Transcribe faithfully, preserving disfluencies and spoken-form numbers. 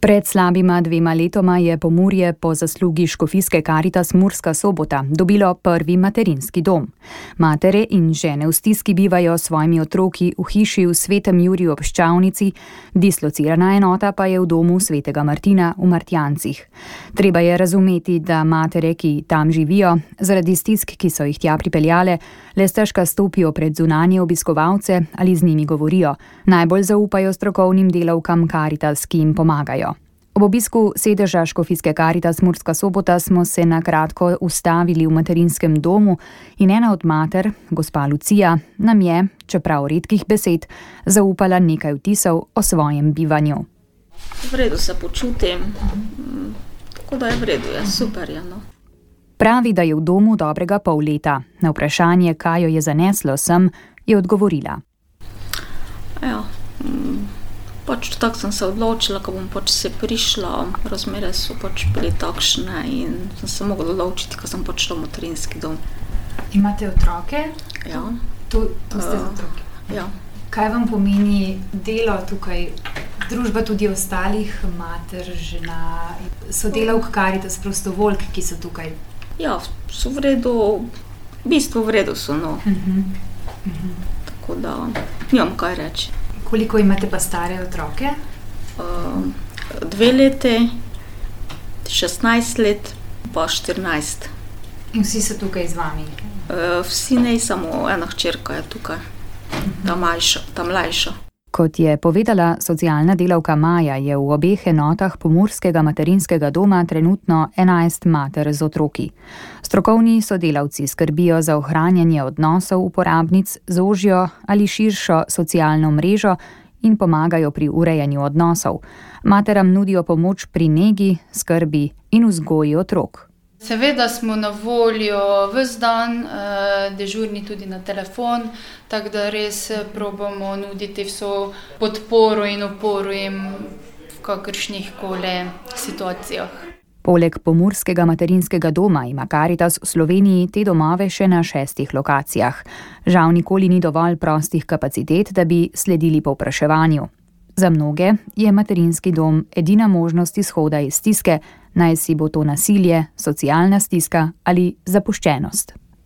Pred slabima dvema letoma je Pomurje po zaslugi škofijske Karitas Murska Sobota dobilo prvi materinski dom. Matere in žene v stiski bivajo s svojimi otroki v hiši v Svetem Juriju ob Ščavnici, dislocirana enota pa je v domu Svetega Martina v Martjancih. Treba je razumeti, da matere, ki tam živijo, zaradi stisk, ki so jih tja pripeljale, le stežka stopijo pred zunanje obiskovalce ali z njimi govorijo. Najbolj zaupajo strokovnim delavkam Karitas, ki jim pomagajo. Ob obisku sedeža škofijske Karitas Murska Sobota smo se na kratko ustavili v materinskem domu in ena od mater, gospa Lucija, nam je, čeprav redkih besed, zaupala nekaj vtisov o svojem bivanju. V redu se počutim, tako da je v redu, je super. Je, no. Pravi, da je v domu dobrega pol leta. Na vprašanje, kaj jo je zaneslo sem, je odgovorila. Ja, pač tako sem se odločila, ko bom pač se prišla, razmere so pač bili takšne in sem se mogla odločiti, ko sem pač v materinski dom. Imate otroke? Ja. Tu, tu ste z otroki? Ja. Kaj vam pomeni delo tukaj, družba tudi ostalih mater, žena, sodelavk Karitas, prostovoljk, ki so tukaj? Ja, so v redu, v bistvu v redu so, no. Uh-huh. Uh-huh. Tako da nimam kaj reči. Koliko imate pa stare otroke? Uh, dve leti, šestnajst let, pa štirinajst. In vsi so tukaj z vami? Uh, vsi ne, samo ena hčerka je tukaj, uh-huh. ta, majša, ta mlajša. Kot je povedala socialna delavka Maja, je v obeh enotah pomurskega materinskega doma trenutno enajst mater z otroki. Strokovni sodelavci skrbijo za ohranjanje odnosov uporabnic z ožjo ali širšo socialno mrežo in pomagajo pri urejanju odnosov. Materam nudijo pomoč pri negi, skrbi in vzgoji otrok. Seveda smo na voljo ves dan, dežurni tudi na telefon, tako da res probamo nuditi vso podporo in oporo jim v kakršnih koli situacijah. Poleg pomurskega materinskega doma ima Karitas v Sloveniji te domove še na šestih lokacijah. Žal nikoli ni dovolj prostih kapacitet, da bi sledili povpraševanju. Za mnoge je materinski dom edina možnost izhoda iz stiske, naj si bo to nasilje, socialna stiska ali zapuščenost.